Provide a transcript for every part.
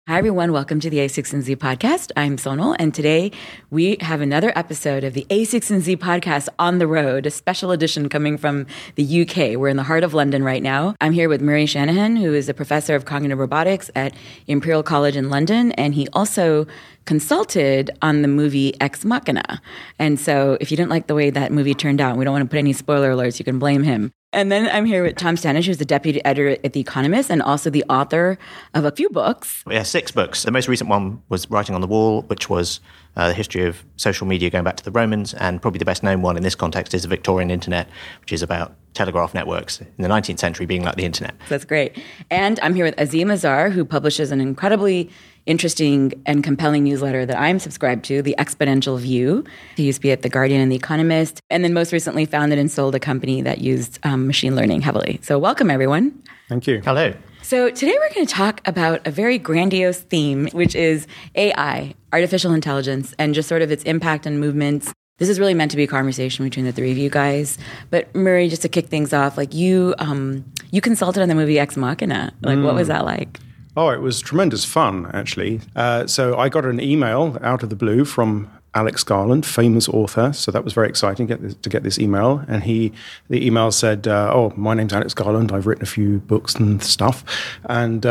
Hi, everyone. Welcome to the A16Z podcast. I'm Sonal, and today we have another episode of the A16Z podcast on the road, a special edition coming from the UK. We're in the heart of London right now. I'm here with Murray Shanahan, who is a professor of cognitive robotics at Imperial College in London, and he also consulted on the movie Ex Machina. And so if you didn't like the way that movie turned out, we don't want to put any spoiler alerts, you can blame him. And then I'm here with Tom Standage, who's the deputy editor at The Economist and also the author of a few books. Yeah, 6 books. The most recent one was Writing on the Wall, which was the history of social media going back to the Romans, and probably the best known one in this context is the Victorian Internet, which is about telegraph networks in the 19th century being like the Internet. That's great. And I'm here with Azim Azhar, who publishes an incredibly interesting and compelling newsletter that I'm subscribed to, The Exponential View. He used to be at The Guardian and The Economist, and then most recently founded and sold a company that used machine learning heavily. So welcome, everyone. Thank you. Hello. So today we're going to talk about a very grandiose theme, which is AI, artificial intelligence, and just sort of its impact on movements. This is really meant to be a conversation between the three of you guys. But Murray, just to kick things off, like you consulted on the movie Ex Machina. Like, what was that like? Oh, it was tremendous fun, actually. So I got an email out of the blue from Alex Garland, famous author. So that was very exciting to get this email. And the email said, my name's Alex Garland. I've written a few books and stuff. And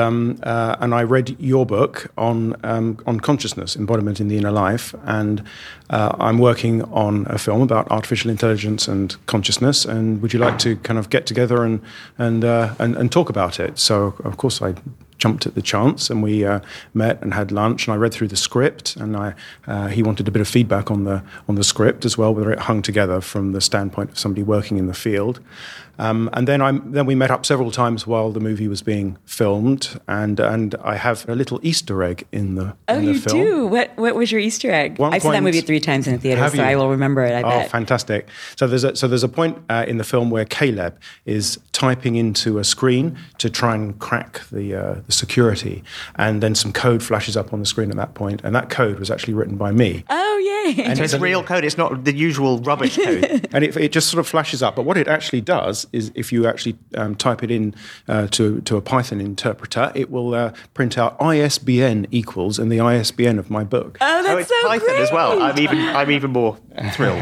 I read your book on consciousness, embodiment in the inner life. And I'm working on a film about artificial intelligence and consciousness. And would you like to kind of get together and talk about it? So, of course, I jumped at the chance, and we met and had lunch, and I read through the script, and he wanted a bit of feedback on the script as well, whether it hung together from the standpoint of somebody working in the field. And then we met up several times while the movie was being filmed, and I have a little Easter egg in the film. You do? What was your Easter egg? I've seen that movie 3 times in the theater, so I will remember it, I bet. Oh, fantastic. So there's a point in the film where Caleb is typing into a screen to try and crack the security, and then some code flashes up on the screen at that point, and that code was actually written by me. Oh, yay. And it's real code, it's not the usual rubbish code. And it just sort of flashes up. But what it actually does is if you actually type it in to a Python interpreter, it will print out ISBN equals and the ISBN of my book. Oh, that's it's so Python great. as well. I'm even more thrilled.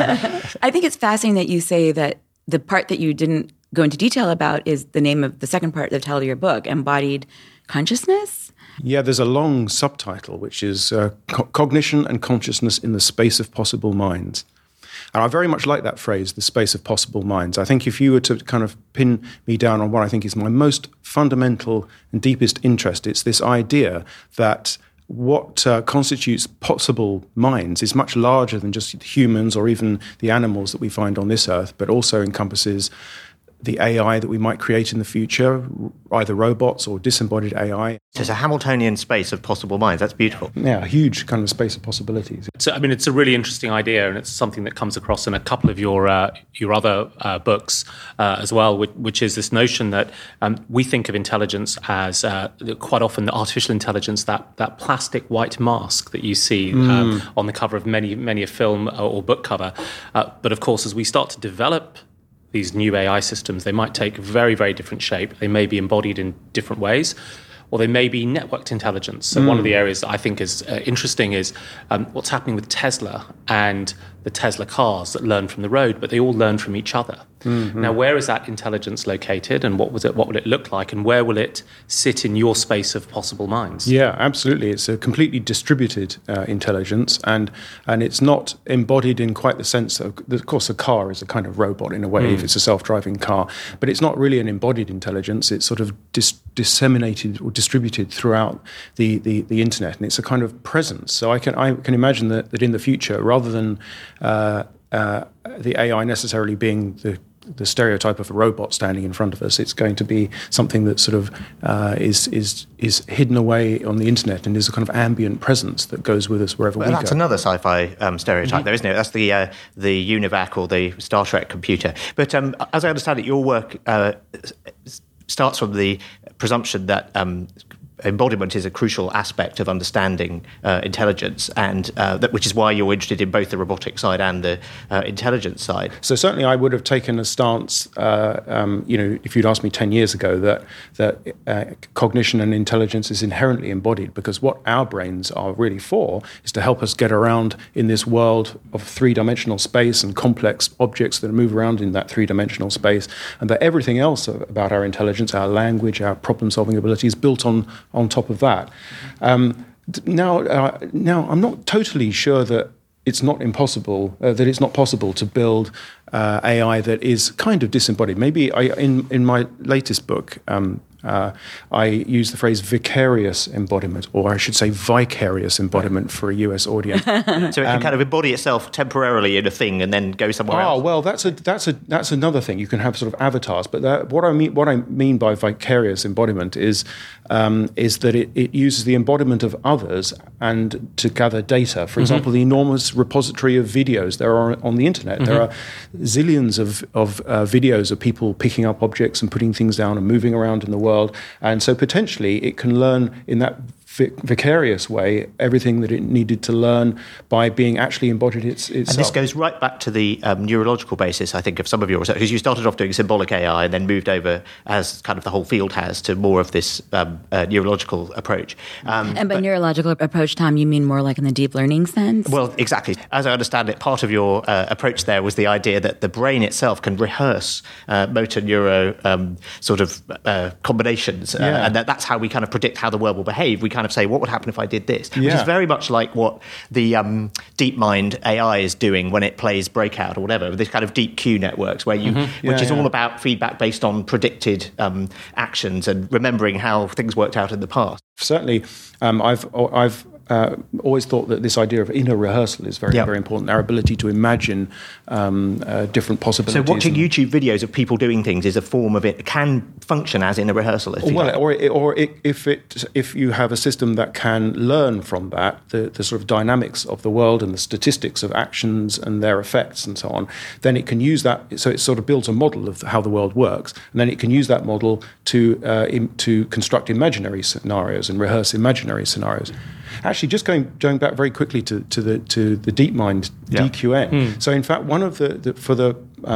I think it's fascinating that you say that the part that you didn't go into detail about is the name of the second part of the title of your book, Embodied Consciousness? Yeah, there's a long subtitle, which is Cognition and Consciousness in the Space of Possible Minds. And I very much like that phrase, the space of possible minds. I think if you were to kind of pin me down on what I think is my most fundamental and deepest interest, it's this idea that what constitutes possible minds is much larger than just humans or even the animals that we find on this earth, but also encompasses the AI that we might create in the future, either robots or disembodied AI. So it's a Hamiltonian space of possible minds. That's beautiful. Yeah, a huge kind of space of possibilities. So, it's a really interesting idea, and it's something that comes across in a couple of your other books as well, which is this notion that we think of intelligence as quite often the artificial intelligence, that plastic white mask that you see on the cover of many a film or book cover. But of course, as we start to develop these new AI systems, they might take very, very different shape. They may be embodied in different ways, or they may be networked intelligence. So one of the areas that I think is interesting is what's happening with Tesla and the Tesla cars that learn from the road, but they all learn from each other. Mm-hmm. Now, where is that intelligence located, and what will it look like, and where will it sit in your space of possible minds? Yeah, absolutely. It's a completely distributed intelligence, and it's not embodied in quite the sense of course, a car is a kind of robot in a way, if it's a self-driving car, but it's not really an embodied intelligence. It's sort of disseminated or distributed throughout the internet, and it's a kind of presence. So I can imagine that in the future, rather than the AI necessarily being the stereotype of a robot standing in front of us, it's going to be something that sort of is hidden away on the internet and is a kind of ambient presence that goes with us wherever we go. That's another sci-fi stereotype, there, isn't it? That's the UNIVAC or the Star Trek computer. But as I understand it, your work starts from the presumption that embodiment is a crucial aspect of understanding intelligence, and which is why you're interested in both the robotic side and the intelligence side. So certainly I would have taken a stance, if you'd asked me 10 years ago that cognition and intelligence is inherently embodied, because what our brains are really for is to help us get around in this world of three-dimensional space and complex objects that move around in that three-dimensional space, and that everything else about our intelligence, our language, our problem-solving ability is built on top of that. Now, I'm not totally sure that it's not possible to build AI that is kind of disembodied. Maybe in my latest book, I use the phrase vicarious embodiment, or I should say vicarious embodiment for a US audience. So it can kind of embody itself temporarily in a thing and then go somewhere else. Oh, well, that's another thing. You can have sort of avatars, but what I mean by vicarious embodiment is that it uses the embodiment of others and to gather data. For example, the enormous repository of videos there are on the internet. There are zillions of videos of people picking up objects and putting things down and moving around in the world. And so potentially it can learn in that vicarious way everything that it needed to learn by being actually embodied itself. And this goes right back to the neurological basis, I think, of some of your research, because you started off doing symbolic AI and then moved over, as kind of the whole field has, to more of this neurological approach. And by neurological approach, Tom, you mean more like in the deep learning sense? Well, exactly. As I understand it, part of your approach there was the idea that the brain itself can rehearse motor neuro combinations, and that's how we kind of predict how the world will behave. We kind of say, what would happen if I did this? Which is very much like what the DeepMind AI is doing when it plays Breakout or whatever, this kind of deep Q networks, where which is all about feedback based on predicted actions and remembering how things worked out in the past. Certainly, I've always thought that this idea of inner rehearsal is very, very important. Our ability to imagine different possibilities. So watching YouTube videos of people doing things is a form of it, can function as inner rehearsal. If you have a system that can learn from that, the sort of dynamics of the world and the statistics of actions and their effects and so on, then it can use that. So it sort of builds a model of how the world works, and then it can use that model to construct imaginary scenarios and rehearse imaginary scenarios. Actually, just going back very quickly to the DeepMind DQN. So, in fact, one of for the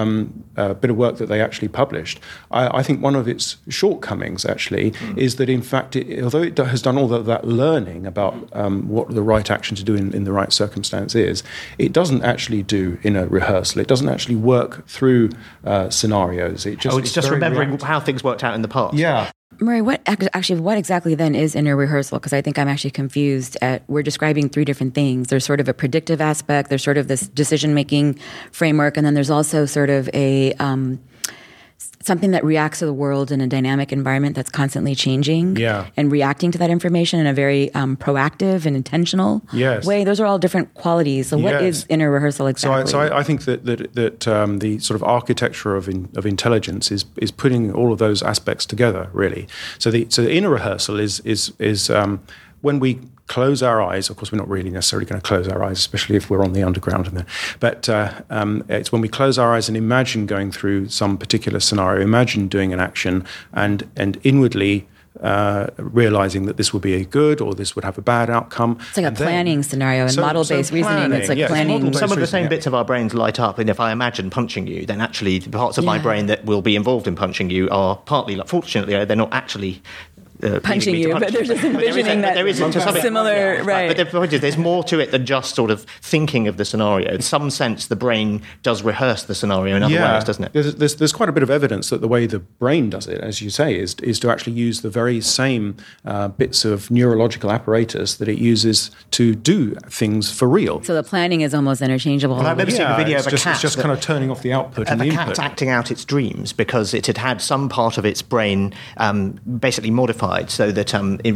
bit of work that they actually published, I think one of its shortcomings actually is that, in fact, although it has done all that learning about what the right action to do in the right circumstance is, it doesn't actually do inner rehearsal. It doesn't actually work through scenarios. It's just remembering how things worked out in the past. Yeah. Murray, what exactly then is inner rehearsal? Because I think I'm actually confused we're describing three different things. There's sort of a predictive aspect, there's sort of this decision-making framework, and then there's also sort of a something that reacts to the world in a dynamic environment that's constantly changing and reacting to that information in a very proactive and intentional way. Those are all different qualities. So what is inner rehearsal exactly? So I think that the sort of architecture of intelligence is putting all of those aspects together, really. So the inner rehearsal is when we close our eyes. Of course, we're not really necessarily going to close our eyes, especially if we're on the underground. But it's when we close our eyes and imagine going through some particular scenario, imagine doing an action, and inwardly realizing that this would be a good or this would have a bad outcome. It's like a planning scenario and model-based reasoning. It's like planning. Some of the same bits of our brains light up, and if I imagine punching you, then actually the parts of my brain that will be involved in punching you are partly, fortunately, they're not actually punching you, but they're just envisioning that similar, right. But the point is, there's more to it than just sort of thinking of the scenario. In some sense, the brain does rehearse the scenario in other ways, doesn't it? There's quite a bit of evidence that the way the brain does it, as you say, is to actually use the very same bits of neurological apparatus that it uses to do things for real. So the planning is almost interchangeable. Well, I've never seen a video of a cat. It's just kind of turning off the output and the input. The cat acting out its dreams because it had some part of its brain basically modified, so that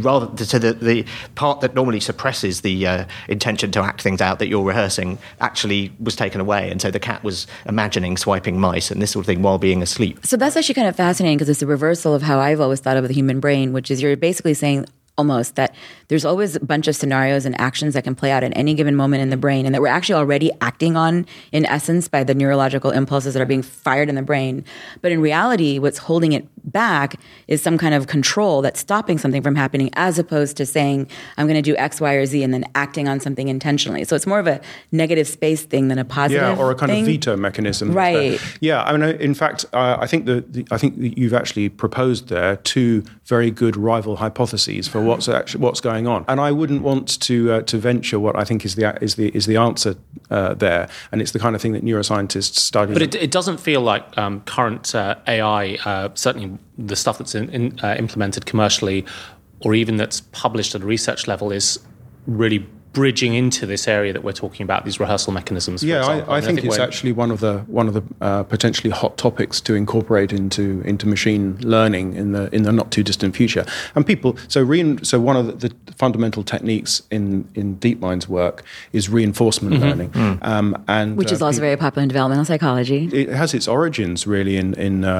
the part that normally suppresses the intention to act things out that you're rehearsing actually was taken away, and so the cat was imagining swiping mice and this sort of thing while being asleep. So that's actually kind of fascinating because it's a reversal of how I've always thought of the human brain, which is you're basically saying almost, that there's always a bunch of scenarios and actions that can play out at any given moment in the brain, and that we're actually already acting on, in essence, by the neurological impulses that are being fired in the brain. But in reality, what's holding it back is some kind of control that's stopping something from happening, as opposed to saying, I'm going to do X, Y, or Z, and then acting on something intentionally. So it's more of a negative space thing than a positive Yeah, or a kind thing. of veto mechanism. Right. Yeah, I mean, in fact, I think that you've actually proposed there two very good rival hypotheses for what's going on, and I wouldn't want to venture what I think is the answer there, and it's the kind of thing that neuroscientists study. But it doesn't feel like current AI, certainly the stuff that's implemented commercially, or even that's published at a research level, is really bridging into this area that we're talking about, these rehearsal mechanisms. For example. I think it's actually one of the potentially hot topics to incorporate into machine learning in the not too distant future. And so one of the fundamental techniques in DeepMind's work is reinforcement learning, and Which is also very popular in developmental psychology. It has its origins really in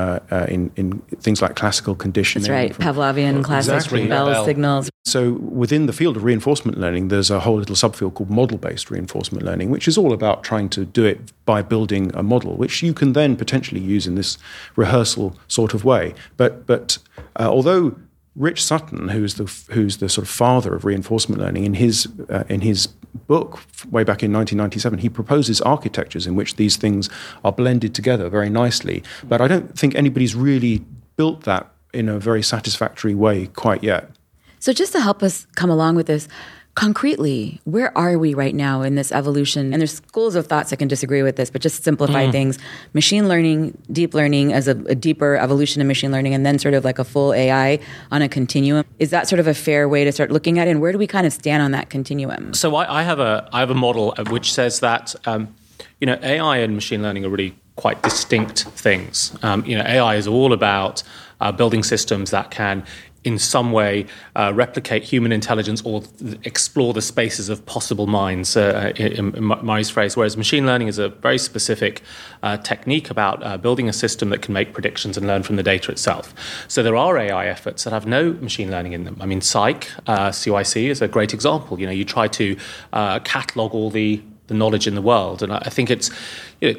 things like classical conditioning. That's right, Pavlovian classic bell signals. So within the field of reinforcement learning, there's a whole little subfield called model-based reinforcement learning, which is all about trying to do it by building a model, which you can then potentially use in this rehearsal sort of way. But although Rich Sutton, who's the sort of father of reinforcement learning, in his book way back in 1997, he proposes architectures in which these things are blended together very nicely. But I don't think anybody's really built that in a very satisfactory way quite yet. So just to help us come along with this, concretely, where are we right now in this evolution? And there's schools of thoughts that can disagree with this, but just simplify things. Machine learning, deep learning as a deeper evolution of machine learning, and then sort of like a full AI on a continuum. Is that sort of a fair way to start looking at it? And where do we kind of stand on that continuum? So I have a model which says that AI and machine learning are really quite distinct things. AI is all about building systems that can in some way replicate human intelligence or explore the spaces of possible minds, in Murray's phrase, whereas machine learning is a very specific technique about building a system that can make predictions and learn from the data itself. So there are AI efforts that have no machine learning in them. I mean, CYC is a great example. You try to catalog all the knowledge in the world, and I think it's the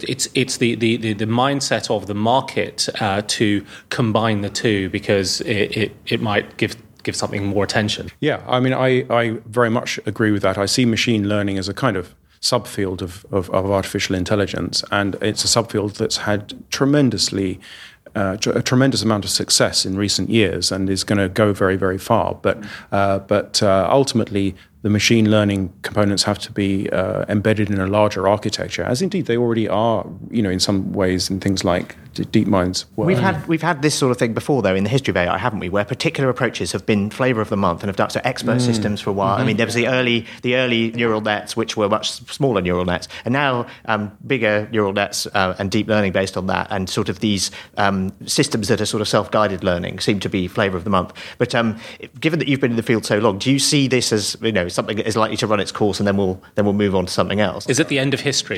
mindset of the market to combine the two, because it might give something more attention. Yeah, I mean, I very much agree with that. I see machine learning as a kind of subfield of artificial intelligence, and it's a subfield that's had a tremendous amount of success in recent years and is going to go very, very far. But ultimately, the machine learning components have to be embedded in a larger architecture, as indeed they already are, in some ways, in things like DeepMind's work. We've had this sort of thing before, though, in the history of AI, haven't we? Where particular approaches have been flavour of the month and have done so. Expert systems for a while. I mean, there was the early neural nets, which were much smaller neural nets, and now bigger neural nets and deep learning based on that, and sort of these systems that are sort of self-guided learning seem to be flavour of the month. But given that you've been in the field so long, do you see this as something that is likely to run its course, and then we'll move on to something else? Is it the end of history?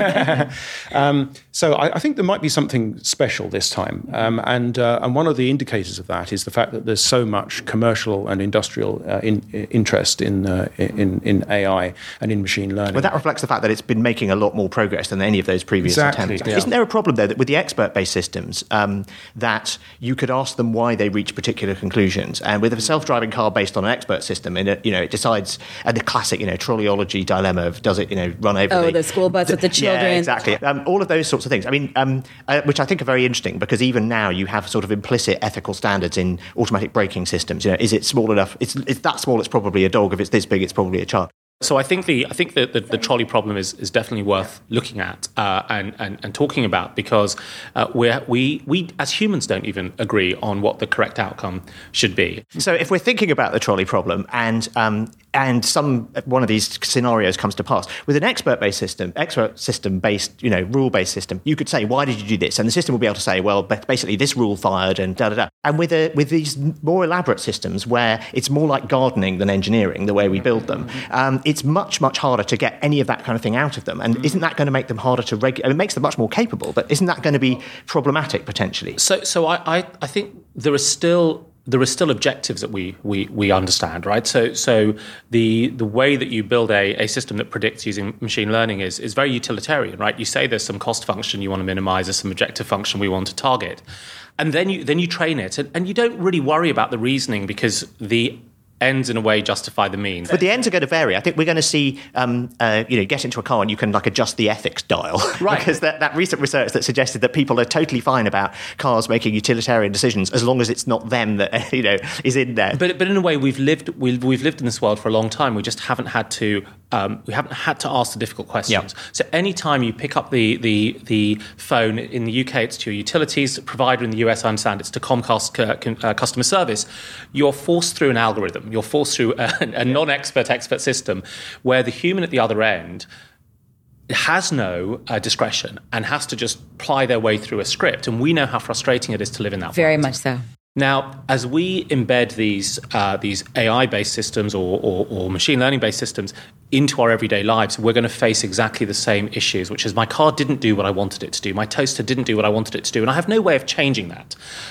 So I think there might be something special this time, and one of the indicators of that is the fact that there's so much commercial and industrial interest in AI and in machine learning. Well, that reflects the fact that it's been making a lot more progress than any of those previous attempts. Yeah. Isn't there a problem, though, that with the expert-based systems, that you could ask them why they reach particular conclusions, and with a self-driving car based on an expert system, and it decides, and the classic, trolleyology dilemma of does it, run over the school bus with the children. Yeah, exactly. All of those sorts of things. I mean, which I think are very interesting, because even now you have sort of implicit ethical standards in automatic braking systems. Is it small enough? It's that small, it's probably a dog. If it's this big, it's probably a child. So I think the trolley problem is definitely worth looking at and talking about, because we as humans don't even agree on what the correct outcome should be. So if we're thinking about the trolley problem and one of these scenarios comes to pass with an expert system based, rule-based system, you could say, why did you do this? And the system will be able to say, well, basically this rule fired and da-da-da. And with these more elaborate systems where it's more like gardening than engineering, the way we build them, it's much, much harder to get any of that kind of thing out of them. And isn't that going to make them harder to regulate? It makes them much more capable, but isn't that going to be problematic potentially? So I think there is still there are still objectives that we understand, right? So the way that you build a system that predicts using machine learning is very utilitarian, right? You say there's some cost function you want to minimize, there's some objective function we want to target, and then you train it, and you don't really worry about the reasoning because the ends in a way justify the means. But the ends are going to vary. I think we're going to see, get into a car and you can adjust the ethics dial. Right. Because that recent research that suggested that people are totally fine about cars making utilitarian decisions as long as it's not them that, is in there. But in a way, we've lived in this world for a long time. We just haven't had to ask the difficult questions. Yep. So anytime you pick up the phone, in the UK it's to your utilities provider, in the US I understand it's to Comcast customer service, you're forced through an algorithm. You're forced through a non-expert system where the human at the other end has no discretion and has to just ply their way through a script. And we know how frustrating it is to live in that world. Very much so. Now, as we embed these AI-based systems or machine learning-based systems into our everyday lives, we're going to face exactly the same issues, which is my car didn't do what I wanted it to do, my toaster didn't do what I wanted it to do, and I have no way of changing that.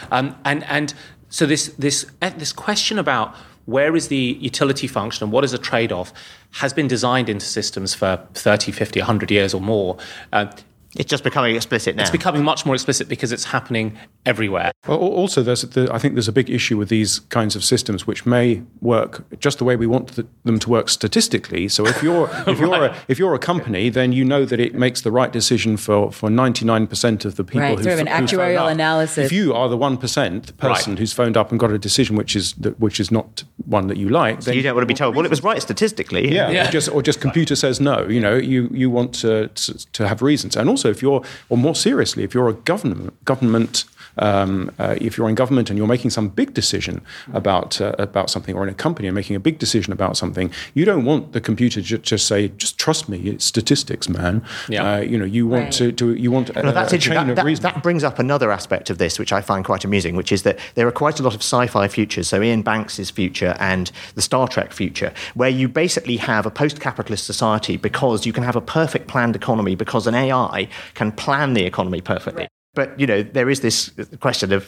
And so this question about where is the utility function and what is a trade-off has been designed into systems for 30, 50, 100 years or more. It's just becoming explicit now. It's becoming much more explicit because it's happening everywhere. Well, also, I think there's a big issue with these kinds of systems, which may work just the way we want them to work statistically. So if you're a company, then you know that it makes the right decision for 99% of the people. Right, sort of an actuarial analysis. If you are the 1%, the person who's phoned up and got a decision which is not one that you like, so then you don't want to be told, well, it was right statistically. Yeah. Or just computer says no. You want to have reasons, and also. If you're a government, if you're in government and you're making some big decision about something, or in a company and making a big decision about something, you don't want the computer to just say, "Just trust me, it's statistics, man." Yeah. You want you want a chain of reason. That brings up another aspect of this, which I find quite amusing, which is that there are quite a lot of sci-fi futures. So Ian Banks' future and the Star Trek future, where you basically have a post-capitalist society because you can have a perfect planned economy because an AI can plan the economy perfectly. Right. But, there is this question of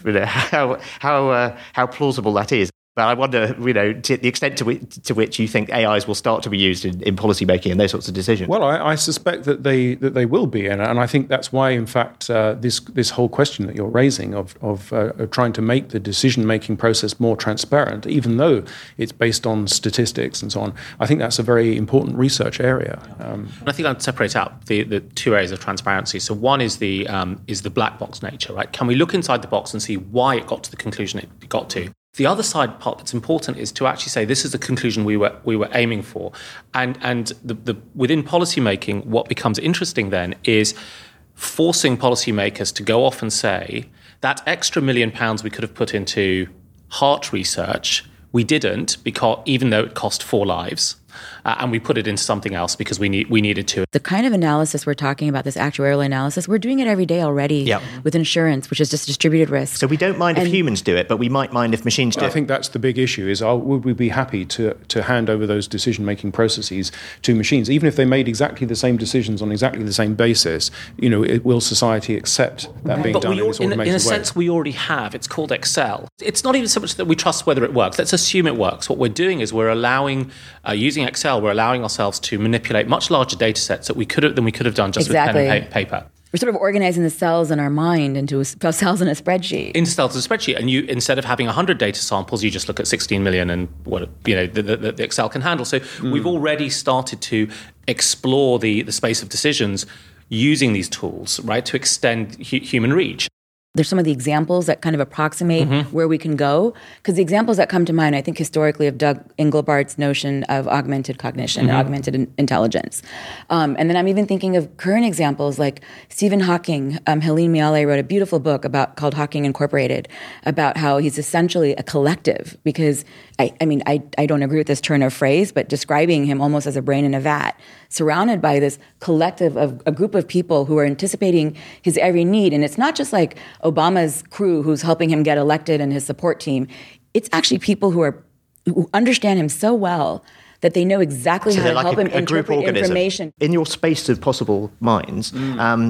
how plausible that is. But I wonder, to the extent to which you think AIs will start to be used in policy making and those sorts of decisions. Well, I suspect that they will be, and I think that's why, in fact, this whole question that you're raising of trying to make the decision making process more transparent, even though it's based on statistics and so on, I think that's a very important research area. I think I'd separate out the two areas of transparency. So one is the black box nature, right? Can we look inside the box and see why it got to the conclusion it got to? The other side part that's important is to actually say this is the conclusion we were aiming for, and the within policymaking, what becomes interesting then is forcing policymakers to go off and say that extra £1 million we could have put into heart research, we didn't, because even though it cost 4 lives. And we put it into something else because we needed to. The kind of analysis we're talking about, this actuarial analysis, we're doing it every day already with insurance, which is just distributed risk. So we don't mind if humans do it, but we might mind if machines do it. I think that's the big issue, is would we be happy to hand over those decision-making processes to machines? Even if they made exactly the same decisions on exactly the same basis, will society accept that being done in this automated way? In a sense, we already have. It's called Excel. It's not even so much that we trust whether it works. Let's assume it works. What we're doing is we're allowing, using Excel, we're allowing ourselves to manipulate much larger data sets than we could have done just with pen and paper. We're sort of organizing the cells in our mind into cells in a spreadsheet. Into cells in a spreadsheet, and you, instead of having 100 data samples, you just look at 16 million and what the Excel can handle. So we've already started to explore the space of decisions using these tools, right, to extend human reach. There's some of the examples that kind of approximate where we can go. Because the examples that come to mind, I think historically, of Doug Engelbart's notion of augmented cognition, augmented intelligence. And then I'm even thinking of current examples like Stephen Hawking. Helene Miale wrote a beautiful book called Hawking Incorporated, about how he's essentially a collective. Because, I don't agree with this turn of phrase, but describing him almost as a brain in a vat, surrounded by this collective of a group of people who are anticipating his every need. And it's not just like Obama's crew who's helping him get elected and his support team. It's actually people who understand him so well that they know exactly how to help him interpret information. In your space of possible minds,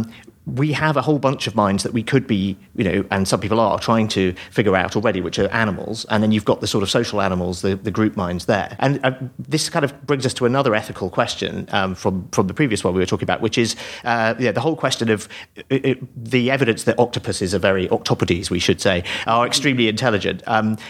we have a whole bunch of minds that we could be, and some people are trying to figure out already, which are animals. And then you've got the sort of social animals, the group minds there. And this kind of brings us to another ethical question from the previous one we were talking about, which is the whole question of the evidence that octopodes, we should say, are extremely intelligent,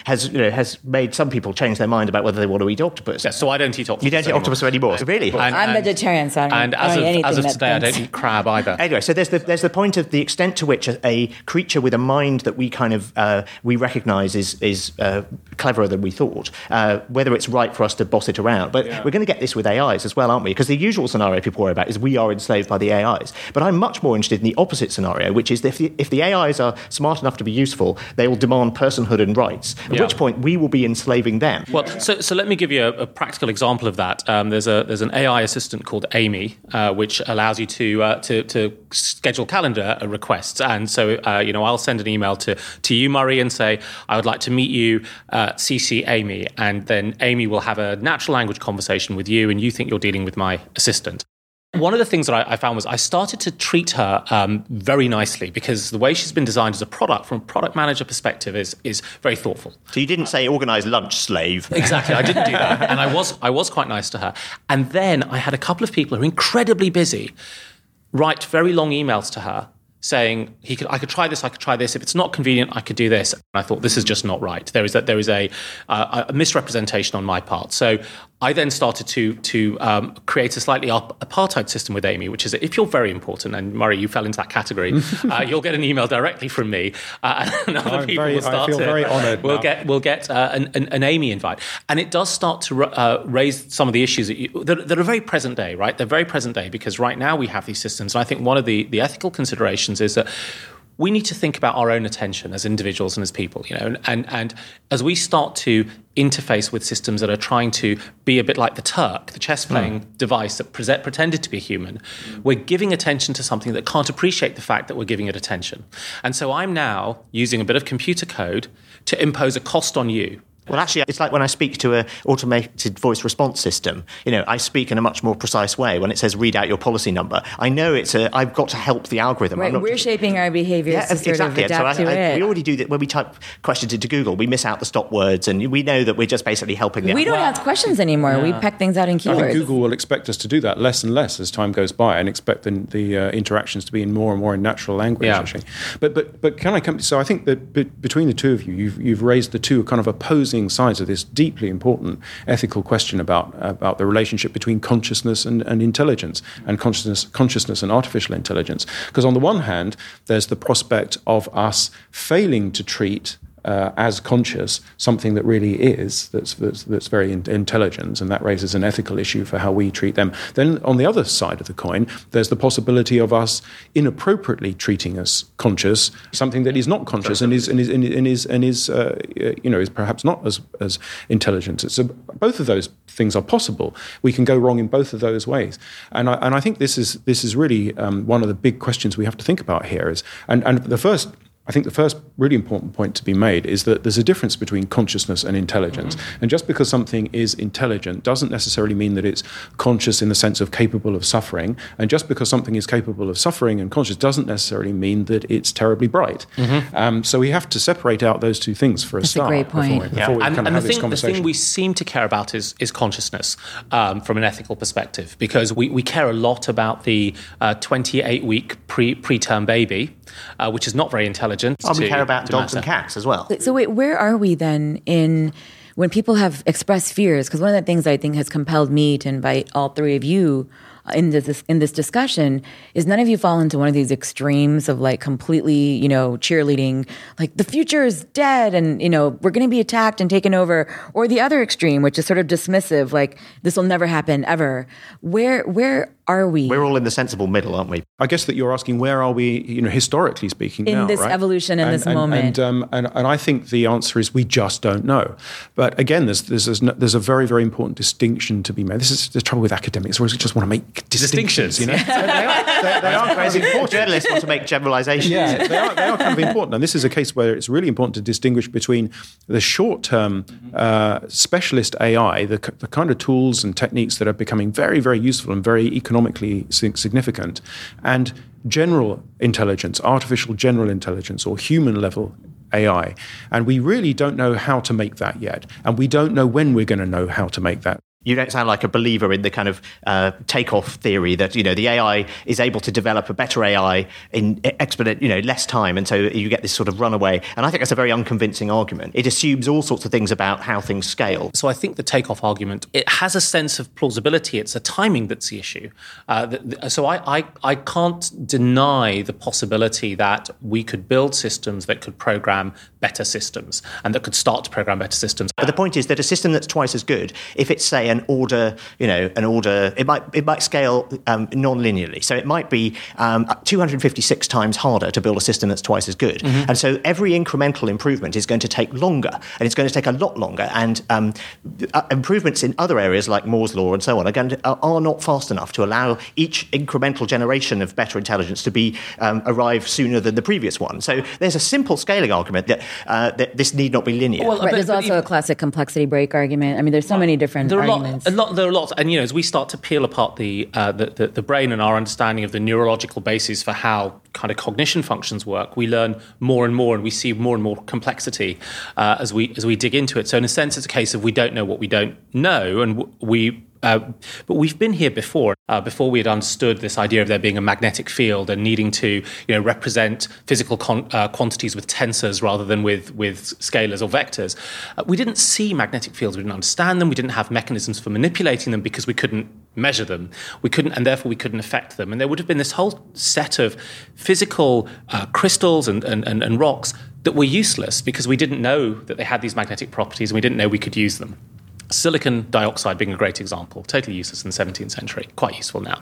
has made some people change their mind about whether they want to eat octopus. Yeah, so I don't eat octopus. You don't eat octopus anymore? Really? I'm vegetarian, so I don't eat anything. As of today, I don't eat crab either. Anyway, so there's the point of the extent to which a creature with a mind that we kind of we recognise is cleverer than we thought, whether it's right for us to boss it around. But we're going to get this with AIs as well, aren't we? Because the usual scenario people worry about is we are enslaved by the AIs. But I'm much more interested in the opposite scenario, which is if the AIs are smart enough to be useful, they will demand personhood and rights, at which point we will be enslaving them. Well, so let me give you a practical example of that. There's an AI assistant called Amy, which allows you to schedule calendar requests. And so, I'll send an email to you, Murray, and say, I would like to meet you, CC Amy. And then Amy will have a natural language conversation with you, and you think you're dealing with my assistant. One of the things that I found was I started to treat her very nicely, because the way she's been designed as a product, from a product manager perspective, is very thoughtful. So you didn't say organise lunch, slave. Exactly, I didn't do that. And I was quite nice to her. And then I had a couple of people who are incredibly busy write very long emails to her saying, I could try this, if it's not convenient, I could do this. And I thought, this is just not right. There is a misrepresentation on my part. So I then started to create a slightly apartheid system with Amy, which is that if you're very important, and Murray, you fell into that category, you'll get an email directly from me, and other people will start I feel very honoured. We'll get an Amy invite, and it does start to raise some of the issues that are very present day, right? They're very present day, because right now we have these systems, and I think one of the ethical considerations is that we need to think about our own attention as individuals and as people, and as we start to interface with systems that are trying to be a bit like the Turk, the chess-playing device that pretended to be human, we're giving attention to something that can't appreciate the fact that we're giving it attention. And so I'm now using a bit of computer code to impose a cost on you. Well, actually, it's like when I speak to an automated voice response system. I speak in a much more precise way. When it says read out your policy number, I know I've got to help the algorithm. Right, we're shaping our behaviors to sort of adapt to it. We already do that. When we type questions into Google, we miss out the stop words, and we know that we're just basically helping the algorithm. We don't ask questions anymore. Yeah. We peck things out in keywords. I think Google will expect us to do that less and less as time goes by, and expect the interactions to be more and more in natural language, actually. But can I come... So I think that between the two of you, you've raised the two kind of opposing sides of this deeply important ethical question about the relationship between consciousness and intelligence, and consciousness and artificial intelligence. Because on the one hand, there's the prospect of us failing to treat as conscious something that really is, that's very intelligent, and that raises an ethical issue for how we treat them. Then on the other side of the coin, there's the possibility of us inappropriately treating as conscious something that is not conscious and is perhaps not as intelligent. So both of those things are possible. We can go wrong in both of those ways, and I think this is really one of the big questions we have to think about here. I think the first really important point to be made is that there's a difference between consciousness and intelligence. Mm-hmm. And just because something is intelligent doesn't necessarily mean that it's conscious in the sense of capable of suffering. And just because something is capable of suffering and conscious doesn't necessarily mean that it's terribly bright. Mm-hmm. So we have to separate out those two things for a start. That's a great point. Before we have this conversation. The thing we seem to care about is consciousness from an ethical perspective, because we care a lot about the 28-week preterm baby, which is not very intelligent. We care about dogs and cats as well. So wait, where are we then when people have expressed fears? Because one of the things I think has compelled me to invite all three of you in this discussion is none of you fall into one of these extremes of like completely, cheerleading, like the future is dead and, we're going to be attacked and taken over, or the other extreme, which is sort of dismissive, like this will never happen ever. Where are we? We're all in the sensible middle, aren't we? I guess that you're asking where are we, historically speaking, in now, this right? evolution, in this moment. And I think the answer is we just don't know. But again, there's a very, very important distinction to be made. This is the trouble with academics, where we just want to make distinctions. They are very important. Journalists want to make generalizations. Yeah, they are kind of important. And this is a case where it's really important to distinguish between the short-term specialist AI, the kind of tools and techniques that are becoming very, very useful and very economically significant, and general intelligence, artificial general intelligence, or human level AI. And we really don't know how to make that yet. And we don't know when we're going to know how to make that. You don't sound like a believer in the kind of takeoff theory that, the AI is able to develop a better AI in less time. And so you get this sort of runaway. And I think that's a very unconvincing argument. It assumes all sorts of things about how things scale. So I think the takeoff argument, it has a sense of plausibility. It's a timing that's the issue. So I can't deny the possibility that we could build systems that could program better systems and that could start to program better systems. But the point is that a system that's twice as good, if it's, say, an order, it might scale non-linearly. So it might be 256 times harder to build a system that's twice as good. Mm-hmm. And so every incremental improvement is going to take longer, and it's going to take a lot longer. And improvements in other areas like Moore's law and so on are not fast enough to allow each incremental generation of better intelligence to be arrive sooner than the previous one. So there's a simple scaling argument that this need not be linear. Well, there's also a classic complexity break argument. I mean, there's so many different arguments. There are lots, and as we start to peel apart the brain and our understanding of the neurological basis for how kind of cognition functions work, we learn more and more, and we see more and more complexity as we dig into it. So in a sense, it's a case of we don't know what we don't know, and but we've been here before we had understood this idea of there being a magnetic field and needing to represent physical quantities with tensors rather than with scalars or vectors. We didn't see magnetic fields, we didn't understand them, we didn't have mechanisms for manipulating them because we couldn't measure them, and therefore we couldn't affect them. And there would have been this whole set of physical crystals and rocks that were useless because we didn't know that they had these magnetic properties and we didn't know we could use them. Silicon dioxide being a great example, totally useless in the 17th century, quite useful now.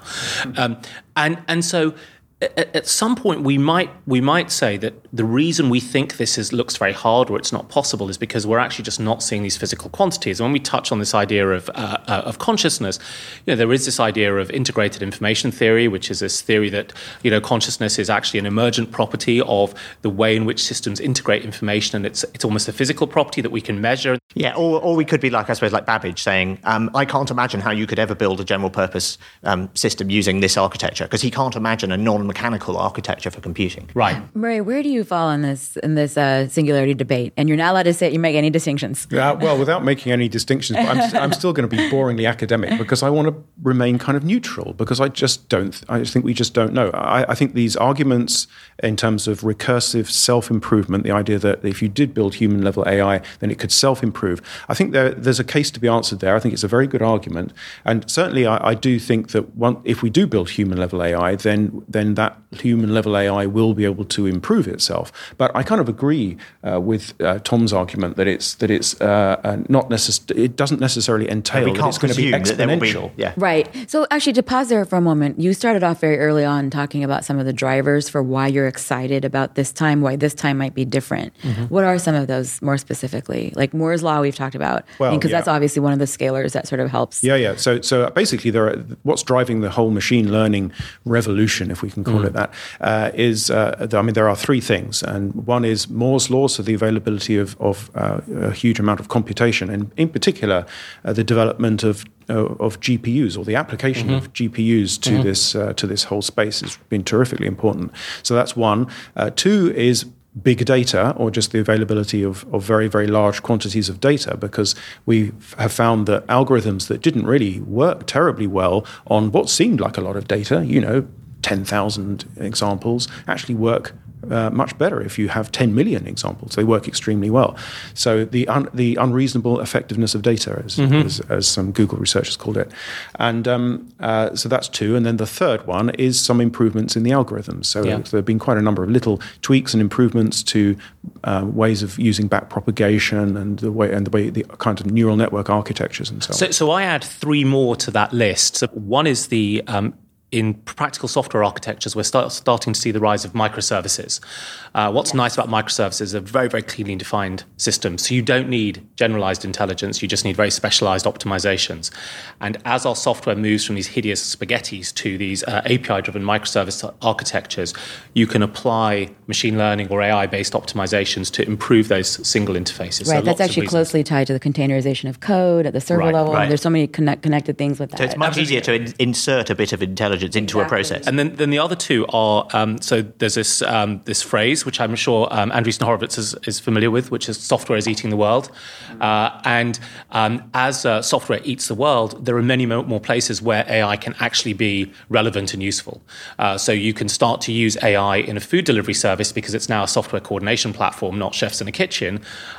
And so at some point we might say that the reason we think this looks very hard or it's not possible is because we're actually just not seeing these physical quantities. And when we touch on this idea of consciousness, there is this idea of integrated information theory, which is this theory that consciousness is actually an emergent property of the way in which systems integrate information, and it's almost a physical property that we can measure. Yeah, or we could be like Babbage saying, I can't imagine how you could ever build a general purpose system using this architecture, because he can't imagine a non-mechanical architecture for computing. Right. Murray, where do you fall in this singularity debate? And you're not allowed to say you make any distinctions. Well, without making any distinctions, but I'm still going to be boringly academic because I want to remain kind of neutral, because I think we just don't know. I think these arguments in terms of recursive self-improvement, the idea that if you did build human-level AI, then it could self-improve, I think there's a case to be answered there. I think it's a very good argument. And certainly I do think that if we do build human-level AI, then that human-level AI will be able to improve itself. But I kind of agree with Tom's argument that it's not necessarily. It doesn't necessarily entail that it's going to be exponential. Right. So actually, to pause there for a moment, you started off very early on talking about some of the drivers for why you're excited about this time, why this time might be different. Mm-hmm. What are some of those more specifically? Like Moore's law, we've talked about, because that's obviously one of the scalars that sort of helps. Yeah. So basically, what's driving the whole machine learning revolution, if we can call it that, there are three things, and one is Moore's law, so the availability of a huge amount of computation, and in particular, the development of GPUs, or the application of GPUs to this whole space has been terrifically important. So that's one. Two is big data, or just the availability of very, very large quantities of data, because we have found that algorithms that didn't really work terribly well on what seemed like a lot of data, 10,000 examples, actually work much better if you have 10 million examples. They work extremely well. So the unreasonable effectiveness of data, as some Google researchers called it. And so that's two. And then the third one is some improvements in the algorithms. So there have been quite a number of little tweaks and improvements to ways of using backpropagation and the kind of neural network architectures and so on. So I add three more to that list. So one is the in practical software architectures, we're starting to see the rise of microservices. What's nice about microservices, they're very, very cleanly defined systems. So you don't need generalized intelligence, you just need very specialized optimizations. And as our software moves from these hideous spaghettis to these API-driven microservice architectures, you can apply machine learning or AI-based optimizations to improve those single interfaces. Right, so that's actually closely tied to the containerization of code at the server level. Right. There's so many connected things with that. So it's much easier to insert a bit of intelligence intelligence into a process. And then the other two are, so there's this phrase, which I'm sure Andreessen Horowitz is familiar with, which is software is eating the world. And as software eats the world, there are many more places where AI can actually be relevant and useful. So you can start to use AI in a food delivery service because it's now a software coordination platform, not chefs in a kitchen,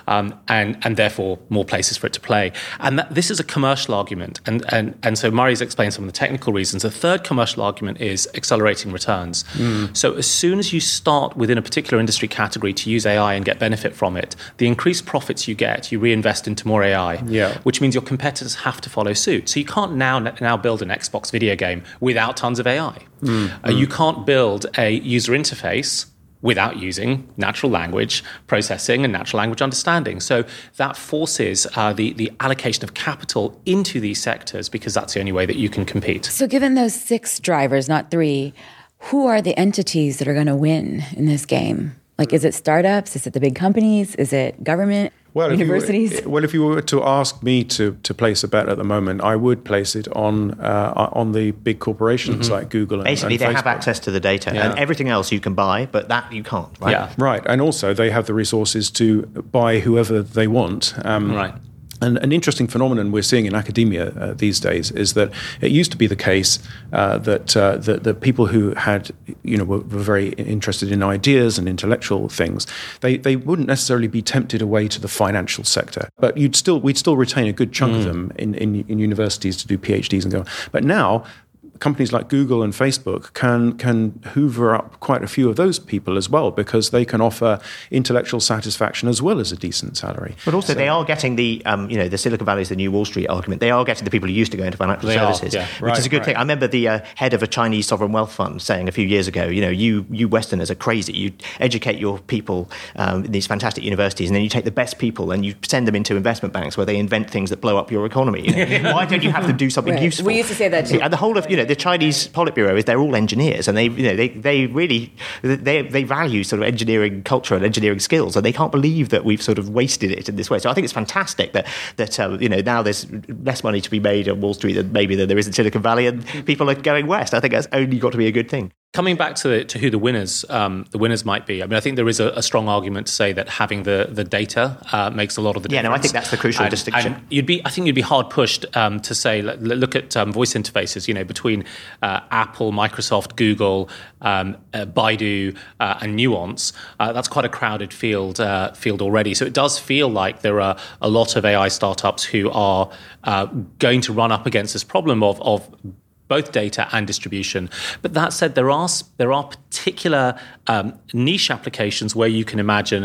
and therefore more places for it to play. And this is a commercial argument. And so Murray's explained some of the technical reasons. The third commercial argument is accelerating returns. So as soon as you start within a particular industry category to use AI and get benefit from it, the increased profits you get, you reinvest into more AI, which means your competitors have to follow suit. So you can't now build an Xbox video game without tons of AI. You can't build a user interface without using natural language processing and natural language understanding. So that forces the allocation of capital into these sectors because that's the only way that you can compete. So given those 6 drivers, not 3, who are the entities that are going to win in this game? Like, is it startups? Is it the big companies? Is it government? Universities? If you were to ask me to place a bet at the moment, I would place it on the big corporations like Google and Basically, they Facebook. have access to the data, and everything else you can buy, but that you can't, right? Yeah. Right, and also they have the resources to buy whoever they want. Right. And an interesting phenomenon we're seeing in academia these days is that it used to be the case that the people who had, were very interested in ideas and intellectual things, they wouldn't necessarily be tempted away to the financial sector. But we'd still retain a good chunk of them in universities to do PhDs and go on. But now, companies like Google and Facebook can hoover up quite a few of those people as well because they can offer intellectual satisfaction as well as a decent salary. But also they are getting the Silicon Valley is the new Wall Street argument. They are getting the people who used to go into financial services, which is a good thing. I remember the head of a Chinese sovereign wealth fund saying a few years ago, you Westerners are crazy. You educate your people in these fantastic universities and then you take the best people and you send them into investment banks where they invent things that blow up your economy. Why don't you have them do something useful? We used to say that too. And the whole of, the Chinese Politburo is they're all engineers, and they really value sort of engineering culture and engineering skills, and they can't believe that we've sort of wasted it in this way. So I think it's fantastic that now there's less money to be made on Wall Street than there is in Silicon Valley, and people are going west. I think that's only got to be a good thing. Coming back to who the winners might be. I mean, I think there is a strong argument to say that having the data makes a lot of the difference. Yeah, no, I think that's the crucial distinction. And I think you'd be hard pushed to say, look at voice interfaces. Between Apple, Microsoft, Google, Baidu, and Nuance. That's quite a crowded field already. So it does feel like there are a lot of AI startups who are going to run up against this problem of both data and distribution. But that said, there are particular niche applications where you can imagine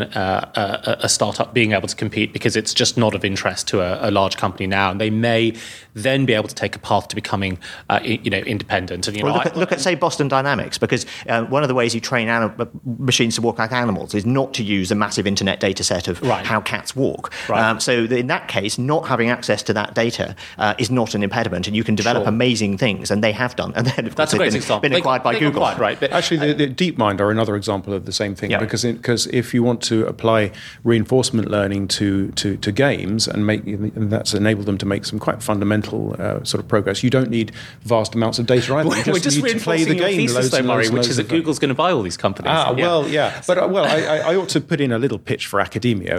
a startup being able to compete because it's just not of interest to a large company now, and they may then be able to take a path to becoming independent. And look at say Boston Dynamics, because one of the ways you train machines to walk like animals is not to use a massive internet data set of how cats walk. Right. So in that case, not having access to that data is not an impediment, and you can develop amazing things. And they have done. And then, of course, they've been acquired by Google. Right. But actually, the DeepMind are another example of the same thing. Because if you want to apply reinforcement learning to games and that's enabled them to make some quite fundamental sort of progress, you don't need vast amounts of data either. We're just need to play the game. Thesis, though, Murray, which is that Google's going to buy all these companies. But I ought to put in a little pitch for academia.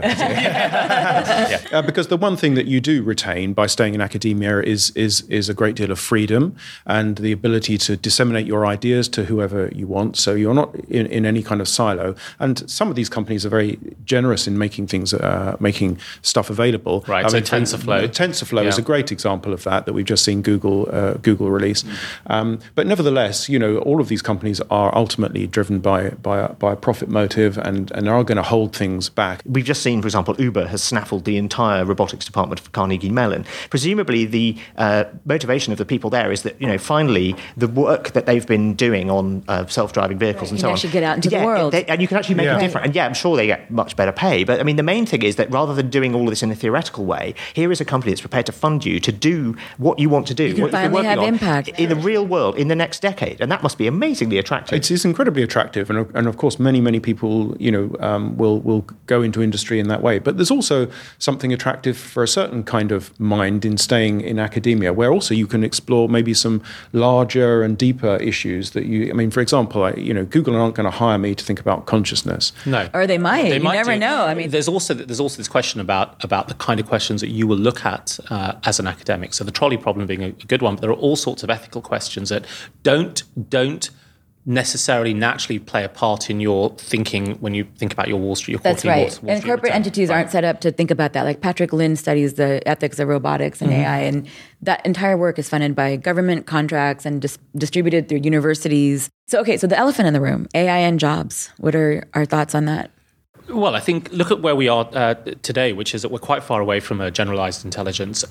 Because the one thing that you do retain by staying in academia is a great deal of freedom and the ability to disseminate your ideas to whoever you want. So you're not in any kind of silo. And some of these companies are very generous in making things, making stuff available. Right. So TensorFlow. TensorFlow is a great example of that we've just seen Google release. But nevertheless, all of these companies are ultimately driven by a profit motive and are going to hold things back. We've just seen, for example, Uber has snaffled the entire robotics department of Carnegie Mellon. Presumably, the motivation of the people there is that finally the work that they've been doing on self-driving vehicles and so on. You can actually get out into the world. And you can actually make a difference. And I'm sure they get much better pay. But I mean, the main thing is that rather than doing all of this in a theoretical way, here is a company that's prepared to fund you to do what you want to do. You can finally have impact. In the real world in the next decade. And that must be amazingly attractive. It's incredibly attractive. And of course, many people, will go into industry in that way. But there's also something attractive for a certain kind of mind in staying in academia, where also you can explore maybe some larger and deeper issues that for example, Google aren't going to hire me to think about consciousness. No. Or they might. You never do. know. I mean, there's also this question about the kind of questions that you will look at as an academic. So the trolley problem being a good one, but there are all sorts of ethical questions that don't necessarily naturally play a part in your thinking when you think about your Wall Street. That's right. And corporate entities aren't set up to think about that. Like Patrick Lynn studies the ethics of robotics and AI, and that entire work is funded by government contracts and distributed through universities. So the elephant in the room, AI and jobs. What are our thoughts on that? Well, I think look at where we are today, which is that we're quite far away from a generalized intelligence.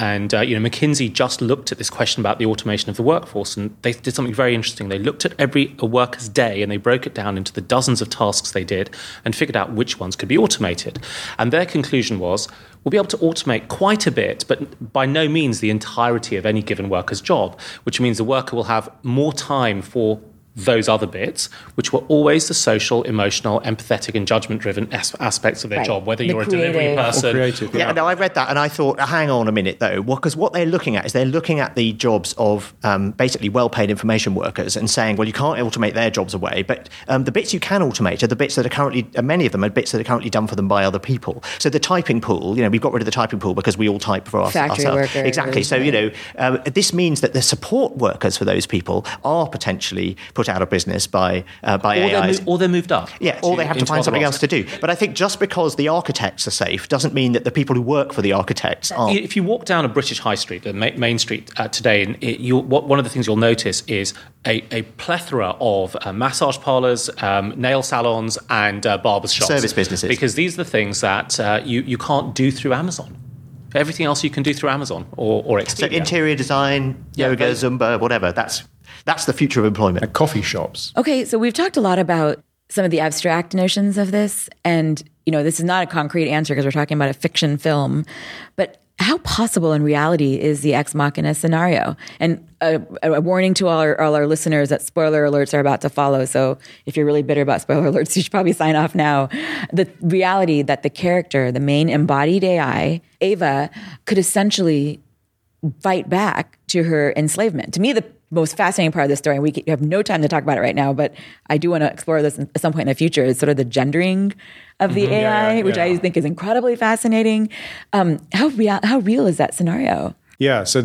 McKinsey just looked at this question about the automation of the workforce, and they did something very interesting. They looked at a worker's day, and they broke it down into the dozens of tasks they did and figured out which ones could be automated. And their conclusion was, we'll be able to automate quite a bit, but by no means the entirety of any given worker's job, which means the worker will have more time for those other bits, which were always the social, emotional, empathetic, and judgment-driven aspects of their job, whether you're a delivery person. Creative, no, I read that and I thought, hang on a minute though, because what they're looking at is they're looking at the jobs of basically well-paid information workers and saying, well, you can't automate their jobs away, but the bits you can automate are the bits that are currently, many of them are bits that are currently done for them by other people. So the typing pool, we've got rid of the typing pool because we all type for ourselves. Workers. Exactly. So, this means that the support workers for those people are potentially put out of business by AI. Or they're moved up. Yeah, or they have to find something else to do. But I think just because the architects are safe doesn't mean that the people who work for the architects aren't. If you walk down a British high street, Main Street today, and one of the things you'll notice is a plethora of massage parlours, nail salons, and barbers shops. Service businesses. Because these are the things that you can't do through Amazon. Everything else you can do through Amazon or Expedia. So interior design, yoga, Zumba, whatever, that's the future of employment. At coffee shops. Okay, so we've talked a lot about some of the abstract notions of this, and this is not a concrete answer because we're talking about a fiction film, but how possible in reality is the Ex Machina scenario? And a warning to all our listeners that spoiler alerts are about to follow. So if you're really bitter about spoiler alerts, you should probably sign off now. The reality that the character, the main embodied AI, Ava, could essentially fight back to her enslavement. To me, the most fascinating part of this story, and we have no time to talk about it right now, but I do want to explore this at some point in the future, is sort of the gendering of the AI, which I think is incredibly fascinating. How real is that scenario? Yeah, so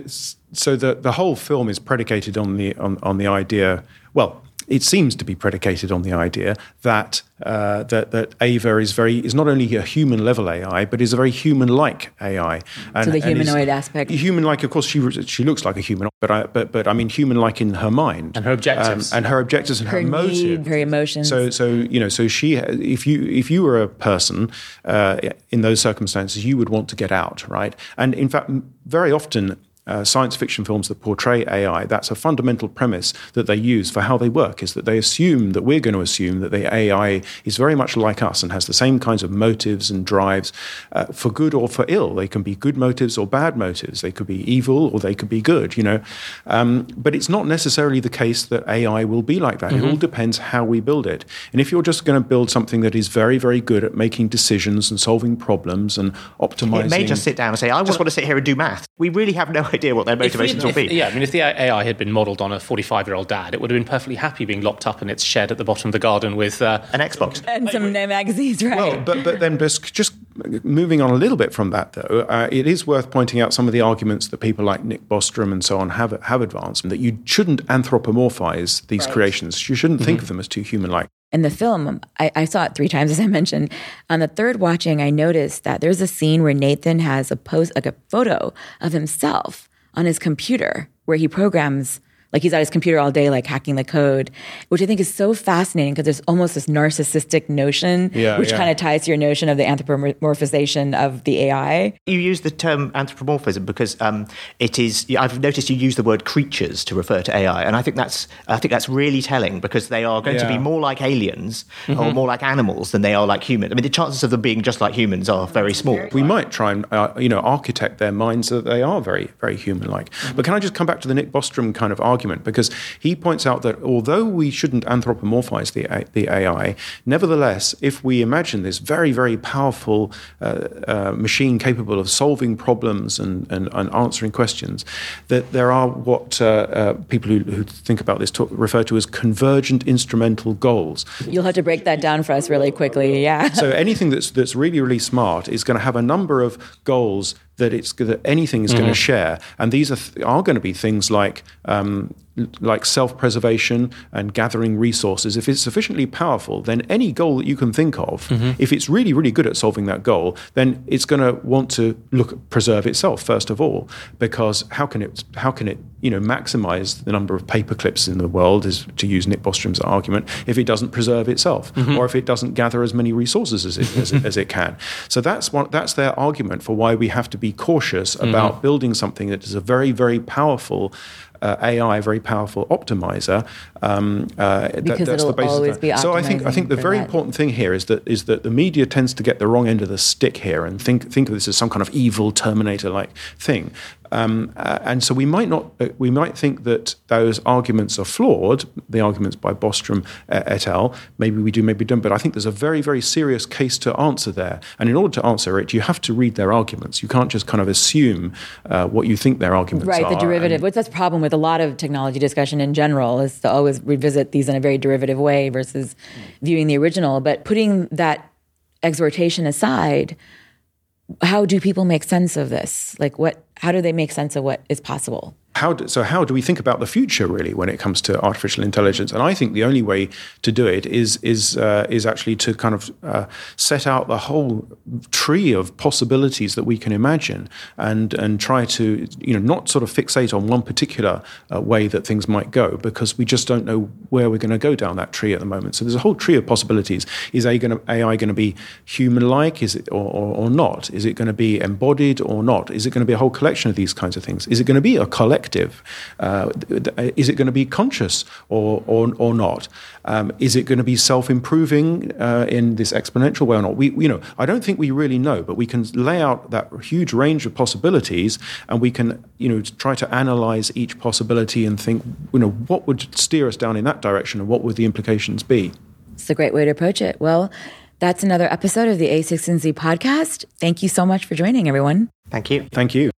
the whole film is predicated on the idea. Well, it seems to be predicated on the idea that that Ava is not only a human level AI, but is a very human-like AI. So the humanoid aspect. Human-like, of course, she looks like a human, but I mean human-like in her mind and her objectives, and her motive, need, her emotions. So she, if you were a person in those circumstances, you would want to get out, right? And in fact, very often, science fiction films that portray AI, that's a fundamental premise that they use for how they work, is that they assume that we're going to assume that the AI is very much like us and has the same kinds of motives and drives for good or for ill. They can be good motives or bad motives. They could be evil or they could be good, But it's not necessarily the case that AI will be like that. Mm-hmm. It all depends how we build it. And if you're just going to build something that is very, very good at making decisions and solving problems and optimizing... It may just sit down and say, I just want to sit here and do math. We really have no idea what their motivations will be. Yeah, if the AI had been modelled on a 45-year-old dad, it would have been perfectly happy being locked up in its shed at the bottom of the garden with... an Xbox. And some magazines, right? Well, but then just moving on a little bit from that, though, it is worth pointing out some of the arguments that people like Nick Bostrom and so on have advanced, that you shouldn't anthropomorphize these creations. You shouldn't think of them as too human-like. In the film, I saw it 3 times, as I mentioned. On the third watching, I noticed that there's a scene where Nathan has a photo of himself on his computer where he programs, like he's at his computer all day, like hacking the code, which I think is so fascinating because there's almost this narcissistic notion, which kind of ties to your notion of the anthropomorphization of the AI. You use the term anthropomorphism because it is. I've noticed you use the word creatures to refer to AI, and I think that's really telling because they are going to be more like aliens or more like animals than they are like humans. I mean, the chances of them being just like humans are very small. We might try and architect their minds so that they are very, very human-like. But can I just come back to the Nick Bostrom kind of argument argument, because he points out that although we shouldn't anthropomorphize the AI, nevertheless, if we imagine this very, very powerful machine capable of solving problems and answering questions, that there are what people who think about this refer to as convergent instrumental goals. You'll have to break that down for us really quickly, yeah. So anything that's really, really smart is going to have a number of goals that anything is going to share, and these are going to be things like self-preservation and gathering resources. If it's sufficiently powerful, then any goal that you can think of, if it's really, really good at solving that goal, then it's going to want to preserve itself first of all, because how can it maximize the number of paper clips in the world, is to use Nick Bostrom's argument, if it doesn't preserve itself, or if it doesn't gather as many resources as it can. So that's their argument for why we have to be cautious about building something that is a very, very powerful AI, very powerful optimizer. Because that's it'll the basis always be optimizing. So I think the very important thing here is that the media tends to get the wrong end of the stick here and think of this as some kind of evil Terminator-like thing. And so we might think that those arguments are flawed, the arguments by Bostrom et al. Maybe we do, maybe we don't, but I think there's a very, very serious case to answer there. And in order to answer it, you have to read their arguments. You can't just kind of assume what you think their arguments are. Right, the derivative. What's the problem with a lot of technology discussion in general is to always revisit these in a very derivative way versus viewing the original. But putting that exhortation aside, how do people make sense of this? How do they make sense of what is possible? How do we think about the future, really, when it comes to artificial intelligence? And I think the only way to do it is actually to kind of set out the whole tree of possibilities that we can imagine, and try to not sort of fixate on one particular way that things might go, because we just don't know where we're going to go down that tree at the moment. So there's a whole tree of possibilities. Is AI going to be human-like? Is it or not? Is it going to be embodied or not? Is it going to be a whole collection of these kinds of things? Is it going to be a collective? Is it going to be conscious or not? Is it going to be self-improving in this exponential way or not? I don't think we really know, but we can lay out that huge range of possibilities, and we can try to analyze each possibility and think what would steer us down in that direction, and what would the implications be. It's a great way to approach it. Well, that's another episode of the A16Z podcast. Thank you so much for joining, everyone. Thank you. Thank you.